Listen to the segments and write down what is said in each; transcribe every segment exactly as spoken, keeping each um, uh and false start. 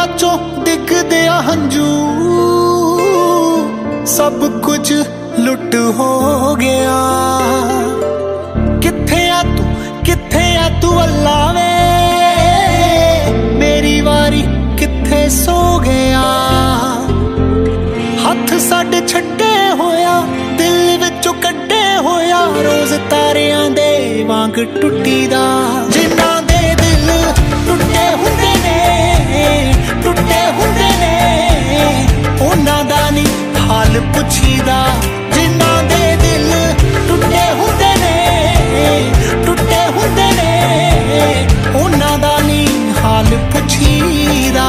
ਅੱਖਾਂ ਚੋਂ ਡਿੱਗਦੇ ਆ ਹੰਝੂ, ਸਭ ਕੁਝ ਲੁੱਟ ਹੋ ਗਿਆ। ਕਿੱਥੇ ਆ ਤੂੰ, ਕਿੱਥੇ ਆ ਤੂੰ ਅੱਲਾ ਵੇ, ਮੇਰੀ ਵਾਰੀ ਕਿੱਥੇ ਸੋ ਗਿਆ। ਹੱਥ ਸਾਡੇ ਛੱਡੇ ਹੋਇਆ, ਦਿਲ ਵਿੱਚੋਂ ਕੱਢੇ ਹੋਇਆ, ਰੋਜ਼ ਤਾਰਿਆਂ ਦੇ ਵਾਂਗ ਟੁੱਟੀ ਦਾ। ਜਿਨ੍ਹਾਂ ਦੇ ਦਿਲ ਟੁੱਟੇ ਹੁੰਦੇ ਨੇ, ਟੁੱਟੇ ਹੁੰਦੇ ਨੇ, ਉਹਨਾਂ ਦਾ ਨੀ ਹਾਲ ਪੁੱਛੀਦਾ। ਜਿਨ੍ਹਾਂ ਦੇ ਦਿਲ ਟੁੱਟੇ ਹੁੰਦੇ ਨੇ, ਟੁੱਟੇ ਹੁੰਦੇ ਨੇ, ਉਹਨਾਂ ਦਾ ਨੀ ਹਾਲ ਪੁੱਛੀਦਾ।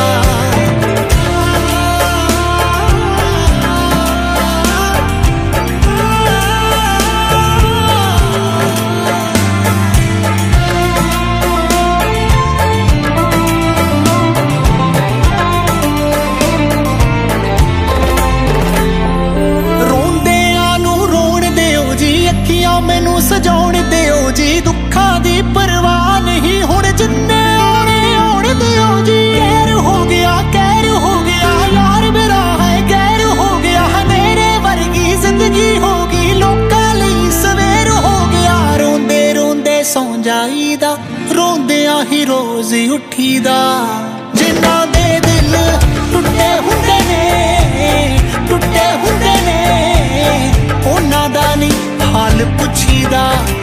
ਮੈਨੂੰ ਸਜਾਉਣ ਦਿਓ ਜੀ, ਦੁੱਖਾਂ ਦੀ ਪਰਵਾਹ ਨਹੀਂ ਹੁਣ, ਜਿੰਨੇ ਆਉਣੇ ਆਉਣ ਦਿਓ ਜੀ। ਕਹਿਰ ਹੋ ਗਿਆ, ਕਹਿਰ ਹੋ ਗਿਆ, ਯਾਰ ਮੇਰਾ ਹੈ ਗੈਰ ਹੋ ਗਿਆ। ਹਨੇਰੇ ਵਰਗੀ ਜ਼ਿੰਦਗੀ ਹੋ ਗਈ, ਲੋਕਾਂ ਲਈ ਸਵੇਰ ਹੋ ਗਿਆ। ਰੋਂਦੇ ਰੋਂਦੇ ਸੌਂ ਜਾਈਦਾ, ਰੋਂਦਿਆਂ ਹੀ ਰੋਜ਼ ਉੱਠੀਦਾ। ਜਿਨ੍ਹਾਂ ਦੇ ਦਿਲ ਟੁੱਟੇ ਹੁੰਦੇ ਨੇ, ਟੁੱਟੇ ਹੁੰਦੇ ਨੇ, ਉਹਨਾਂ ਦਾ ਨੀ ਹਾਲ ਪੁੱਛੀਦਾ।